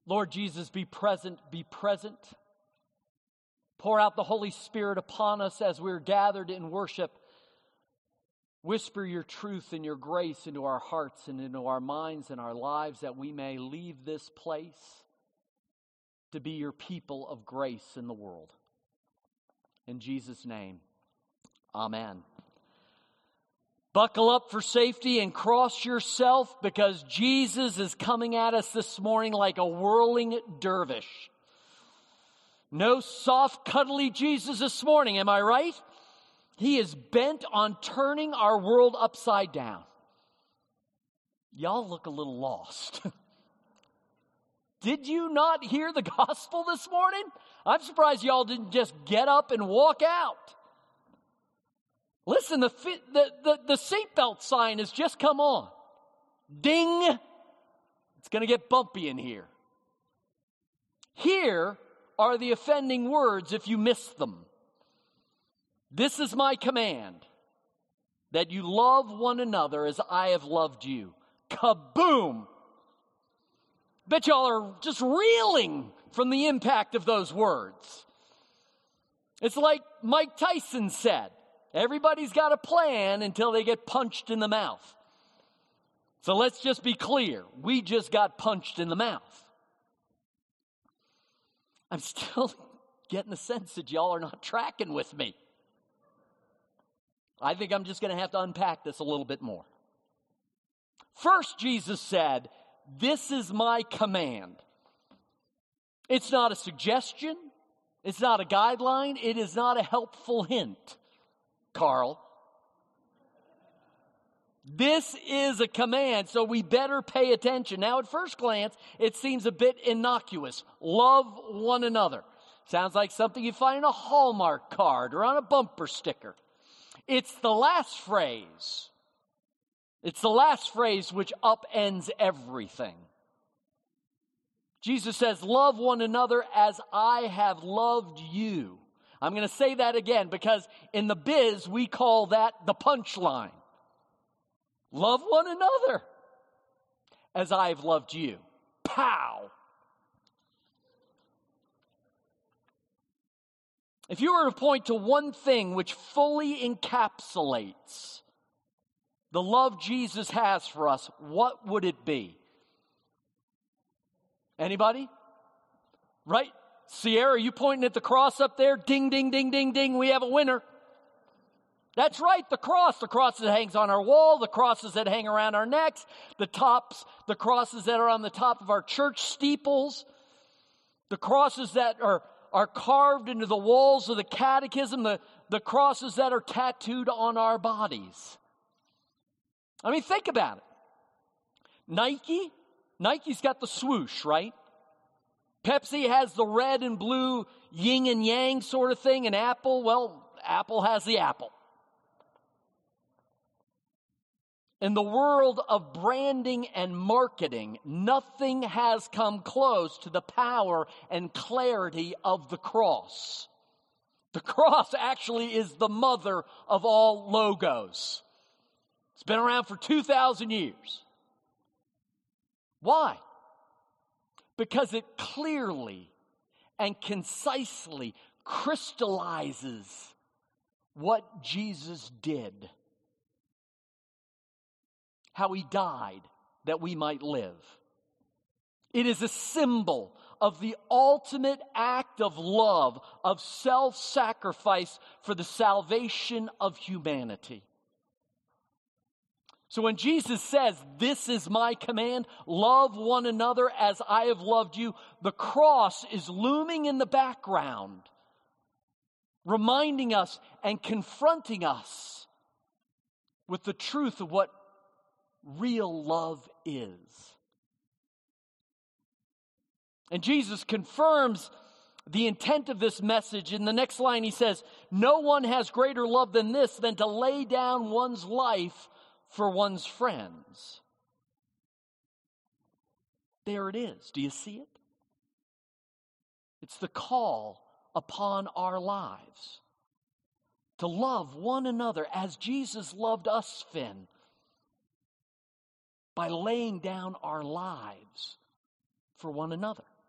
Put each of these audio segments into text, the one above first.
Lord Jesus, be present, be present. Pour out the Holy Spirit upon us as we're gathered in worship. Whisper your truth and your grace into our hearts and into our minds and our lives, that we may leave this place to be your people of grace in the world. In Jesus' name, amen. Buckle up for safety and cross yourself, because Jesus is coming at us this morning like a whirling dervish. No soft, cuddly Jesus this morning, am I right? He is bent on turning our world upside down. Y'all look a little lost. Did you not hear the gospel this morning? I'm surprised y'all didn't just get up and walk out. Listen, the seatbelt sign has just come on. Ding! It's going to get bumpy in here. Here are the offending words if you missed them. This is my command, that you love one another as I have loved you. Kaboom! Bet y'all are just reeling from the impact of those words. It's like Mike Tyson said, everybody's got a plan until they get punched in the mouth. So let's just be clear. We just got punched in the mouth. I'm still getting the sense that y'all are not tracking with me. I think I'm just going to have to unpack this a little bit more. First, Jesus said, this is my command. It's not a suggestion. It's not a guideline. It is not a helpful hint, Carl. This is a command, so we better pay attention. Now, at first glance, it seems a bit innocuous. Love one another. Sounds like something you find in a Hallmark card or on a bumper sticker. It's the last phrase. It's the last phrase which upends everything. Jesus says, love one another as I have loved you. I'm going to say that again because in the biz, we call that the punchline. Love one another as I have loved you. Pow! If you were to point to one thing which fully encapsulates the love Jesus has for us, what would it be? Anybody? Right? Sierra, are you pointing at the cross up there? Ding, ding, ding, ding, ding. We have a winner. That's right, the cross. The cross that hangs on our wall, the crosses that hang around our necks, the crosses that are on the top of our church steeples, the crosses that are carved into the walls of the catechism, the crosses that are tattooed on our bodies. I mean, think about it. Nike's got the swoosh, right? Pepsi has the red and blue yin and yang sort of thing, and Apple has the apple. In the world of branding and marketing, nothing has come close to the power and clarity of the cross. The cross actually is the mother of all logos. It's been around for 2,000 years. Why? Because it clearly and concisely crystallizes what Jesus did. How he died that we might live. It is a symbol of the ultimate act of love, of self-sacrifice for the salvation of humanity. So when Jesus says, this is my command, love one another as I have loved you, the cross is looming in the background, reminding us and confronting us with the truth of what real love is. And Jesus confirms the intent of this message. In the next line he says, no one has greater love than this, than to lay down one's life for one's friends. There it is. Do you see it? It's the call upon our lives to love one another as Jesus loved us, Finn, by laying down our lives for one another.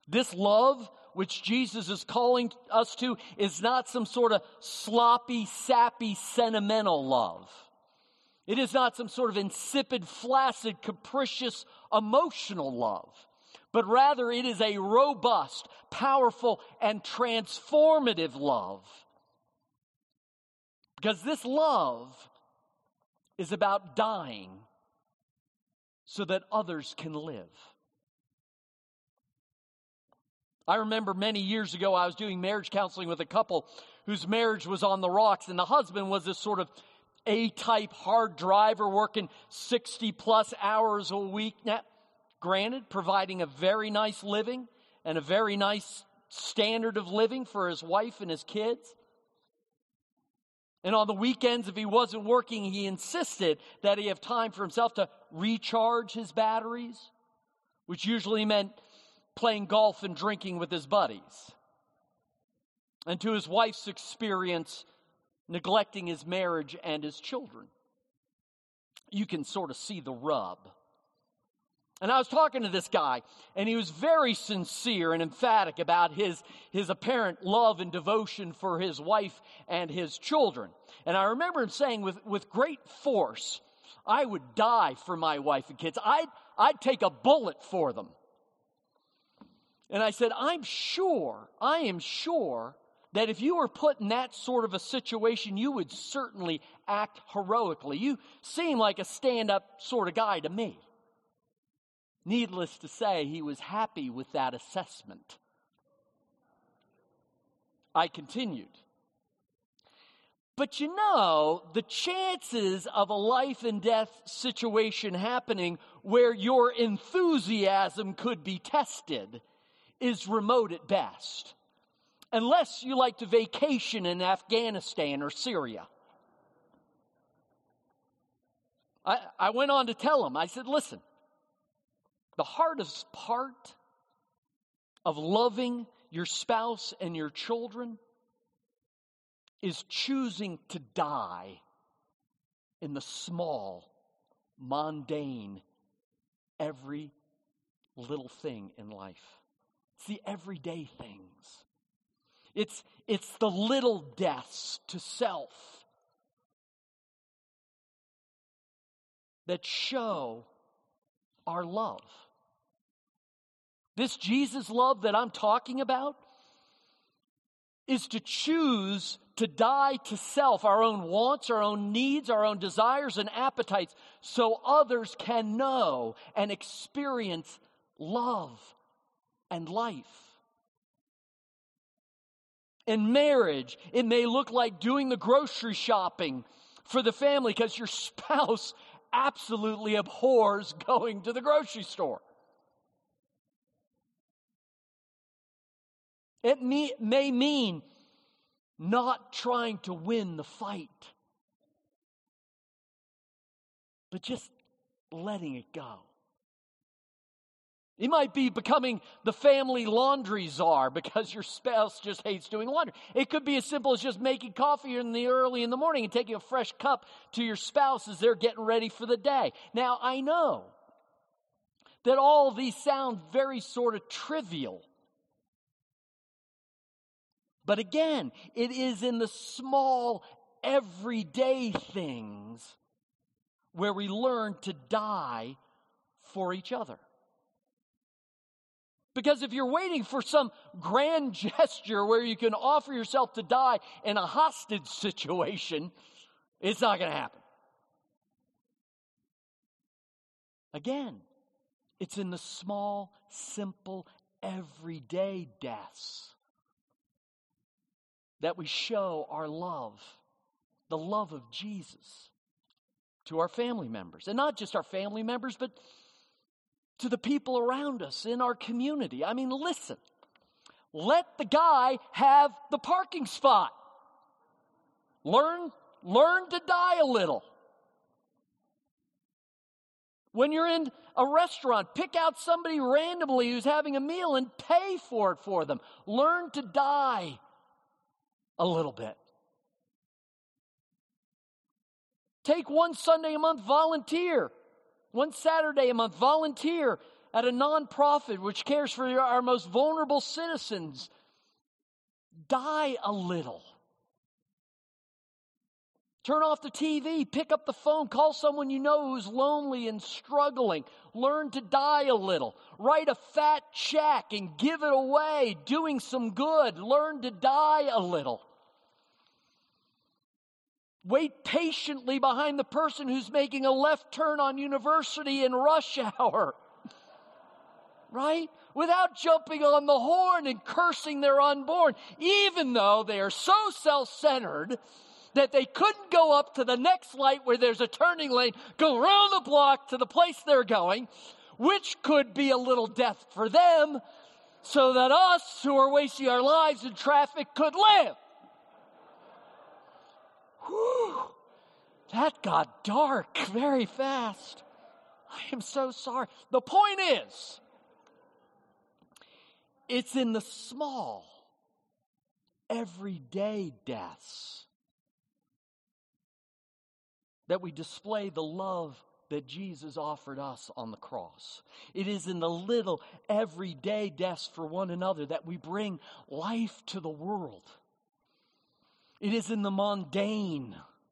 This love, which Jesus is calling us to, is not some sort of sloppy, sappy, sentimental love. It is not some sort of insipid, flaccid, capricious, emotional love. But rather, it is a robust, powerful, and transformative love. Because this love is about dying so that others can live. I remember many years ago, I was doing marriage counseling with a couple whose marriage was on the rocks, and the husband was this sort of A-type hard driver working 60-plus hours a week. Now, granted, providing a very nice living and a very nice standard of living for his wife and his kids. And on the weekends, if he wasn't working, he insisted that he have time for himself to recharge his batteries, which usually meant playing golf and drinking with his buddies. And to his wife's experience, neglecting his marriage and his children. You can sort of see the rub. And I was talking to this guy, and he was very sincere and emphatic about his apparent love and devotion for his wife and his children. And I remember him saying with great force, I would die for my wife and kids. I'd take a bullet for them. And I said, I am sure that if you were put in that sort of a situation, you would certainly act heroically. You seem like a stand-up sort of guy to me. Needless to say, he was happy with that assessment. I continued. But you know, the chances of a life and death situation happening where your enthusiasm could be tested is remote at best. Unless you like to vacation in Afghanistan or Syria. I went on to tell him, I said, listen, the hardest part of loving your spouse and your children is choosing to die in the small, mundane, every little thing in life. It's the everyday things. It's the little deaths to self that show our love. This Jesus love that I'm talking about is to choose to die to self, our own wants, our own needs, our own desires and appetites, so others can know and experience love and life. In marriage, it may look like doing the grocery shopping for the family because your spouse absolutely abhors going to the grocery store. It may mean not trying to win the fight, but just letting it go. It might be becoming the family laundry czar because your spouse just hates doing laundry. It could be as simple as just making coffee early in the morning and taking a fresh cup to your spouse as they're getting ready for the day. Now, I know that all of these sound very sort of trivial. But again, it is in the small, everyday things where we learn to die for each other. Because if you're waiting for some grand gesture where you can offer yourself to die in a hostage situation, it's not going to happen. Again, it's in the small, simple, everyday deaths that we show our love, the love of Jesus, to our family members. And not just our family members, but to the people around us in our community. I mean, listen, let the guy have the parking spot. Learn to die a little. When you're in a restaurant, pick out somebody randomly who's having a meal and pay for it for them. Learn to die a little bit. Take one Sunday a month, volunteer. One Saturday a month, volunteer at a nonprofit which cares for our most vulnerable citizens. Die a little. Turn off the TV, pick up the phone, call someone you know who's lonely and struggling. Learn to die a little. Write a fat check and give it away, doing some good. Learn to die a little. Wait patiently behind the person who's making a left turn on University in rush hour. Right? Without jumping on the horn and cursing their unborn, even though they are so self-centered that they couldn't go up to the next light where there's a turning lane, go around the block to the place they're going, which could be a little death for them, so that us who are wasting our lives in traffic could live. Whew, that got dark very fast. I am so sorry. The point is, it's in the small, everyday deaths that we display the love that Jesus offered us on the cross. It is in the little, everyday deaths for one another that we bring life to the world. It is in the mundane,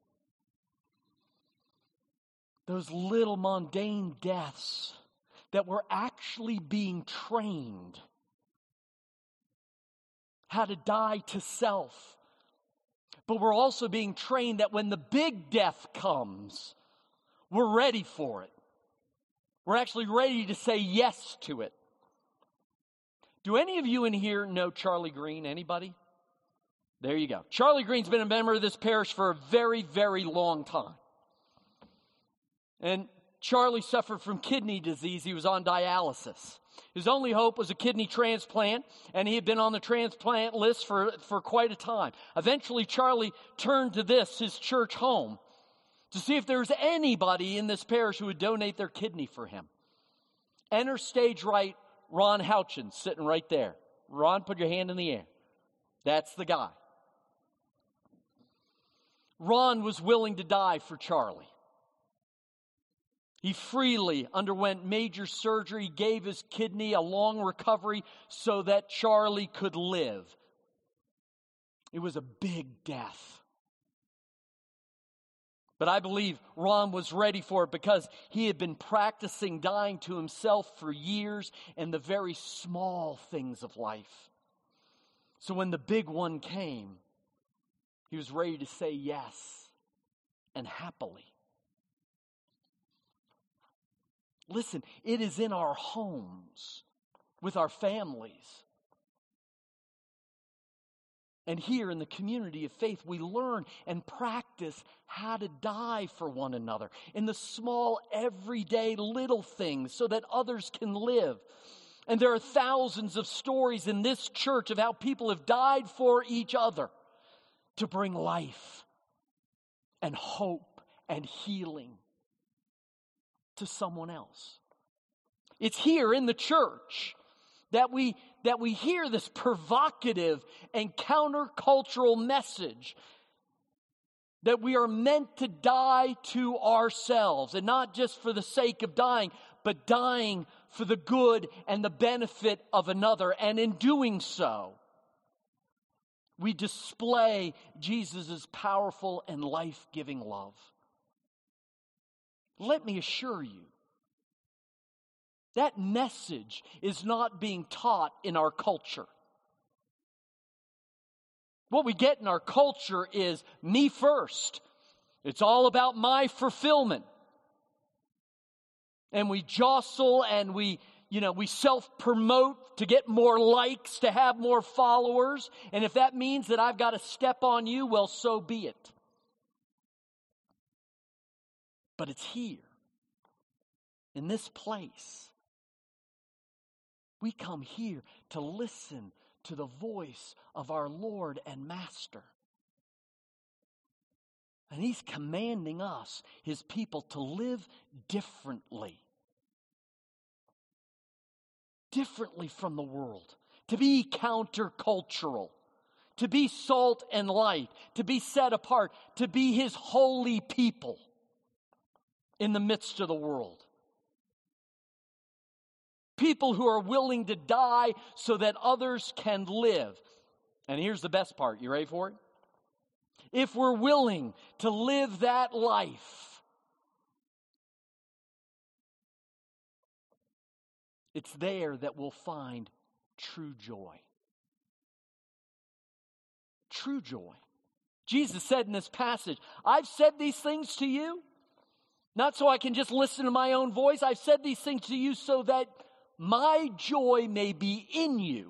those little mundane deaths, that we're actually being trained how to die to self. But we're also being trained that when the big death comes, we're ready for it. We're actually ready to say yes to it. Do any of you in here know Charlie Green? Anybody? There you go. Charlie Green's been a member of this parish for a very, very long time. And Charlie suffered from kidney disease. He was on dialysis. His only hope was a kidney transplant, and he had been on the transplant list for quite a time. Eventually, Charlie turned to this, his church home, to see if there was anybody in this parish who would donate their kidney for him. Enter stage right, Ron Houchins, sitting right there. Ron, put your hand in the air. That's the guy. Ron was willing to die for Charlie. He freely underwent major surgery, gave his kidney a long recovery so that Charlie could live. It was a big death. But I believe Ron was ready for it because he had been practicing dying to himself for years and the very small things of life. So when the big one came, he was ready to say yes, and happily. Listen, it is in our homes, with our families. And here in the community of faith, we learn and practice how to die for one another in the small, everyday little things so that others can live. And there are thousands of stories in this church of how people have died for each other to bring life and hope and healing to someone else. It's here in the church that we hear this provocative and countercultural message that we are meant to die to ourselves, and not just for the sake of dying, but dying for the good and the benefit of another. And in doing so, we display Jesus' powerful and life-giving love. Let me assure you, that message is not being taught in our culture. What we get in our culture is me first. It's all about my fulfillment. And we jostle and we self-promote to get more likes, to have more followers. And if that means that I've got to step on you, well, so be it. But it's here, in this place. We come here to listen to the voice of our Lord and Master. And He's commanding us, His people, to live differently. Differently from the world. To be countercultural. To be salt and light. To be set apart. To be His holy people in the midst of the world. People who are willing to die so that others can live. And here's the best part. You ready for it? If we're willing to live that life, it's there that we'll find true joy. True joy. Jesus said in this passage, I've said these things to you, not so I can just listen to my own voice. I've said these things to you so that my joy may be in you.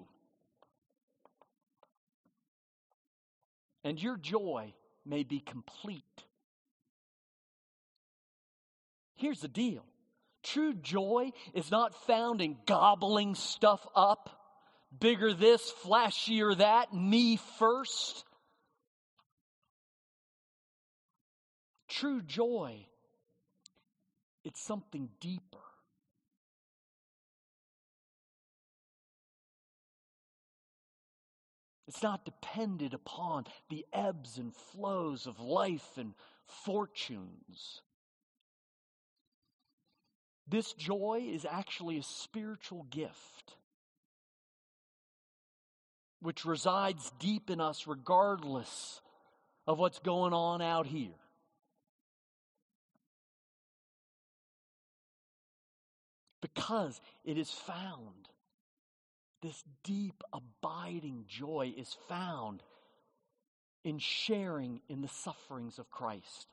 And your joy may be complete. Here's the deal. True joy is not found in gobbling stuff up. Bigger this, flashier that, me first. True joy, it's something deeper. It's not dependent upon the ebbs and flows of life and fortunes. This joy is actually a spiritual gift which resides deep in us regardless of what's going on out here. Because it is found. This deep, abiding joy is found in sharing in the sufferings of Christ.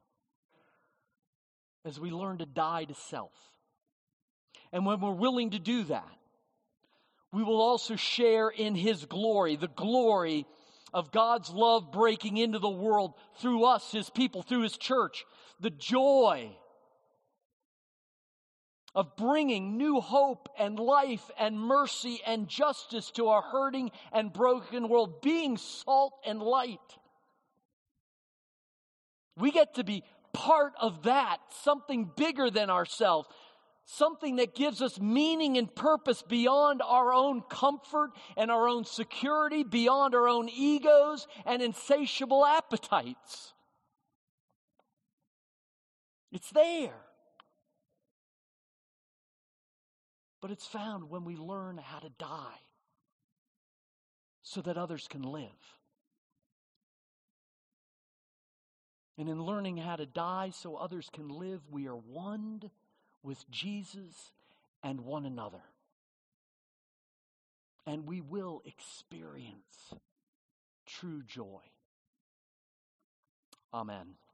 As we learn to die to self. And when we're willing to do that, we will also share in His glory, the glory of God's love breaking into the world through us, His people, through His church. The joy of bringing new hope and life and mercy and justice to our hurting and broken world, being salt and light. We get to be part of that, something bigger than ourselves, something that gives us meaning and purpose beyond our own comfort and our own security, beyond our own egos and insatiable appetites. It's there. But it's found when we learn how to die so that others can live. And in learning how to die so others can live, we are one with Jesus and one another. And we will experience true joy. Amen.